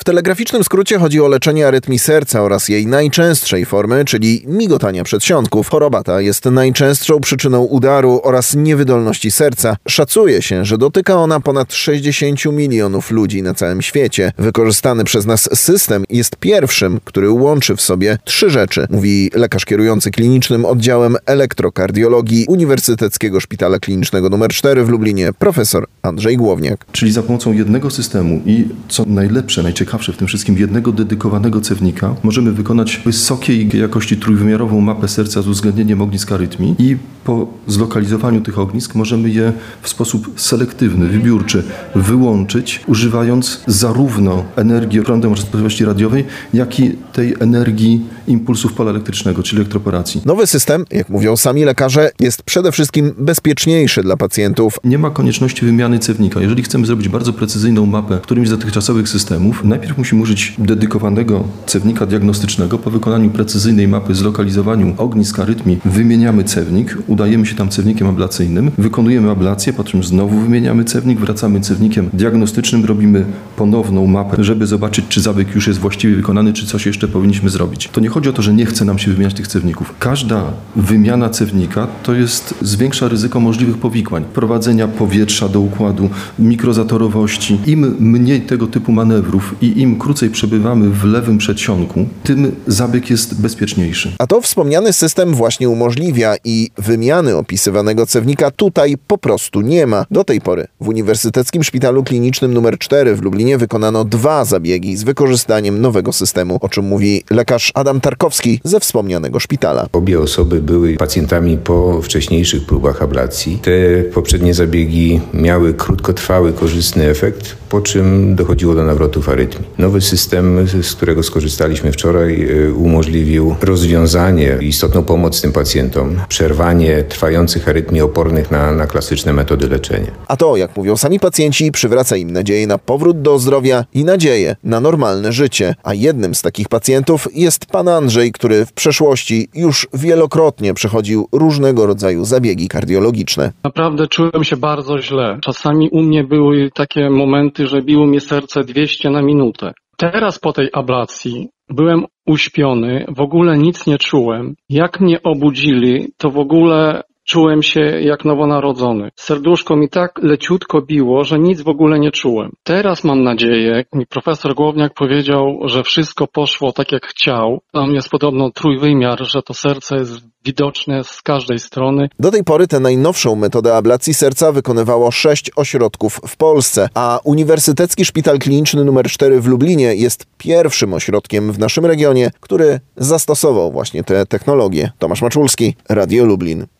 telegraficznym skrócie chodzi o leczenie arytmii serca oraz jej najczęstszej formy, czyli migotania przedsionków. Choroba ta jest najczęstszą przyczyną udaru oraz niewydolności serca. Szacuje się, że dotyka ona ponad 60 milionów ludzi na całym świecie. Wykorzystany przez nas system jest pierwszym, który łączy w sobie 3 rzeczy, mówi lekarz kierujący klinicznym oddziałem elektrokardiologii Uniwersyteckiego Szpitala Klinicznego nr 4 w Lublinie, profesor Andrzej Głowniak. Czyli za pomocą jednego systemu i co najlepsze, najciekawsze w tym wszystkim, jednego dedykowanego cewnika możemy wykonać wysokiej jakości trójwymiarową mapę serca z uwzględnieniem ognisk arytmii i po zlokalizowaniu tych ognisk możemy je w sposób selektywny, wybiórczy wyłączyć, używając zarówno energii prądem o częstotliwości radiowej, jak i tej energii impulsów pola elektrycznego, czyli elektroporacji. Nowy system, jak mówią sami lekarze, jest przede wszystkim bezpieczniejszy dla pacjentów. Nie ma konieczności wymiany cewnika. Jeżeli chcemy zrobić bardzo precyzyjną mapę którymś z dotychczasowych systemów, najpierw musimy użyć dedykowanego cewnika diagnostycznego. Po wykonaniu precyzyjnej mapy, zlokalizowaniu ognisk arytmii wymieniamy cewnik, udajemy się tam cewnikiem ablacyjnym, wykonujemy ablację, po czym znowu wymieniamy cewnik, wracamy cewnikiem diagnostycznym, robimy ponowną mapę, żeby zobaczyć, czy zabieg już jest właściwie wykonany, czy coś jeszcze powinniśmy zrobić. To nie chodzi o to, że nie chce nam się wymieniać tych cewników. Każda wymiana cewnika to zwiększa ryzyko możliwych powikłań, prowadzenia powietrza do układu, mikrozatorowości. Im mniej tego typu manewrów i im krócej przebywamy w lewym przedsionku, tym zabieg jest bezpieczniejszy. A to wspomniany system właśnie umożliwia i wymiany opisywanego cewnika tutaj po prostu nie ma. Do tej pory w Uniwersyteckim Szpitalu Klinicznym nr 4 w Lublinie wykonano 2 zabiegi z wykorzystaniem nowego systemu, o czym mówi lekarz Adam Tarkowski ze wspomnianego szpitala. Obie osoby były pacjentami po wcześniejszych próbach ablacji. Te poprzednie zabiegi miały krótkotrwały, korzystny efekt, po czym dochodziło do nawrotów arytmii. Nowy system, z którego skorzystaliśmy wczoraj, umożliwił rozwiązanie, istotną pomoc tym pacjentom, przerwanie trwających arytmii opornych na klasyczne metody leczenia. A to, jak mówią sami pacjenci, przywraca im nadzieję na powrót do zdrowia i nadzieję na normalne życie. A jednym z takich pacjentów jest pan Andrzej, który w przeszłości już wielokrotnie przechodził różnego rodzaju zabiegi kardiologiczne. Naprawdę czułem się bardzo źle. Czasami u mnie były takie momenty, że biło mnie serce 200 na minutę. Teraz po tej ablacji byłem uśpiony, w ogóle nic nie czułem. Jak mnie obudzili, to w ogóle czułem się jak nowonarodzony. Serduszko mi tak leciutko biło, że nic w ogóle nie czułem. Teraz mam nadzieję, jak mi profesor Głowniak powiedział, że wszystko poszło tak jak chciał. Tam jest podobno trójwymiar, że to serce jest widoczne z każdej strony. Do tej pory tę najnowszą metodę ablacji serca wykonywało 6 ośrodków w Polsce, a Uniwersytecki Szpital Kliniczny nr 4 w Lublinie jest pierwszym ośrodkiem w naszym regionie, który zastosował właśnie tę technologię. Tomasz Maczulski, Radio Lublin.